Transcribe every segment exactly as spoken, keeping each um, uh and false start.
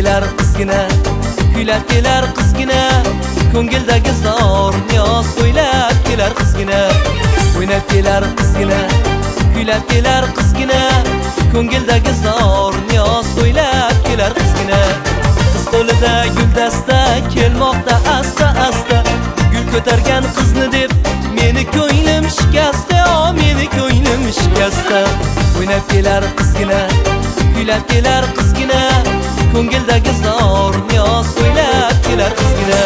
kelar qizgina, kuylab kelar qizgina, ko'ngildagi zor niyoz o'ylab kelar qizgina. O'ynab kelar qizgina, kuylab kelar qizgina, ko'ngildagi zor niyoz o'ylab kelar qizgina. Qiz qo'lida guldasta kelmoqda asta asta, gul ko'targan qizni deb meni ko'nglim shikasta, o meni ko'nglim shikasta. O'ynab kelar qizgina, kuylab kelar qizgina, ko'ngildagi zor niyoz o'ylab kelar qizgina.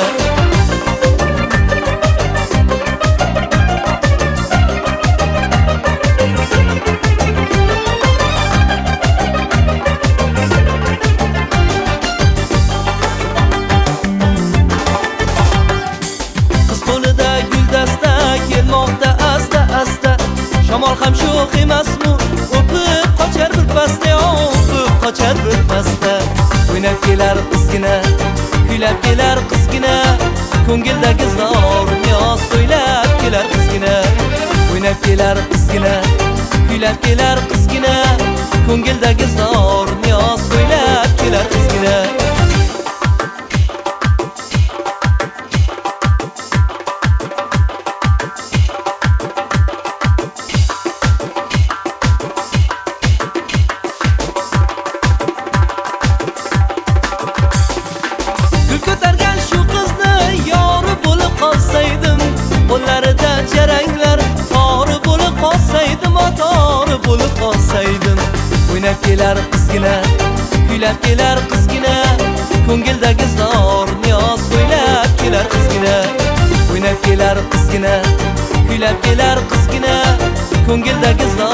Kelmoqda asta asta, shamol ham sho'x emasmi, o'pib qochar bir pasda, o'pib qochar bir pasda. O'ynab kelar qizgina, kuylab kelar qizgina, ko'ngildagi zor niyoz o'ylab kelar qizgina. O'ynab kelar qizgina, kuylab kelar qizgina, ko'ngildagi zor niyoz o'ylab kelar qizgina. Ko'targan shu qizni yori bo'lib qolsaydim, qo'llarida jaranglar tori bo'lib qolsaydim, tori bo'lib qolsaydim. O'ynab kelar qizgina, kuylab kelar qizgina, ko'ngildagi zor niyoz o'ylab kelar qizgina. O'ynab kelar qizgina, kuylab kelar qizgina, ko'ngildagi zor